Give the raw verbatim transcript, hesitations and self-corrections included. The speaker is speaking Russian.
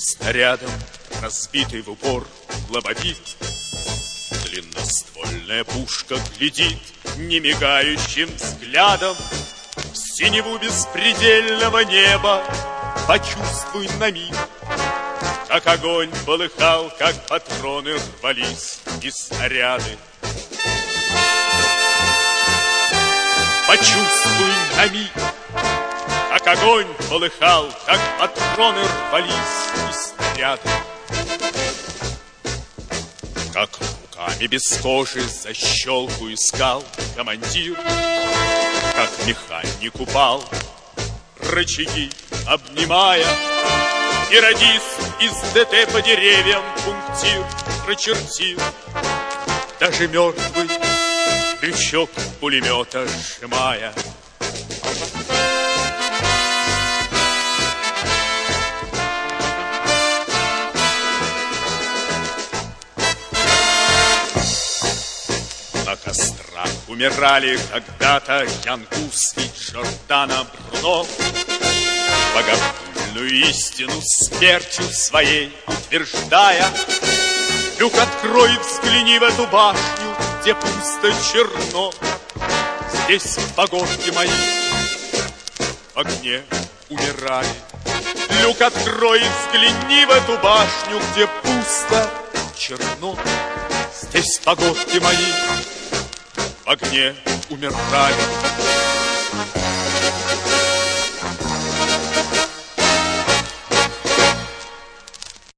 снарядом, разбитый в упор лобовик. Длинноствольная пушка глядит немигающим взглядом в синеву беспредельного неба. Почувствуй на миг, как огонь полыхал, как патроны рвались и снаряды. Почувствуй на миг, как огонь полыхал, как патроны рвались и снаряды. Как руками без кожи защелку искал командир, как механик упал, рычаги обнимая, и радист из ДТ по деревьям пунктир прочертил. Даже мертвый крючок пулемета сжимая. На кострах умирали когда-то Ян Гус и Джордано Бруно. Богохульную истину смертью своей утверждая. Люк открой, взгляни в эту башню, где пусто черно. Здесь погодки мои в огне умирали. Люк открой, взгляни в эту башню, где пусто черно. Здесь погодки мои в огне умирали.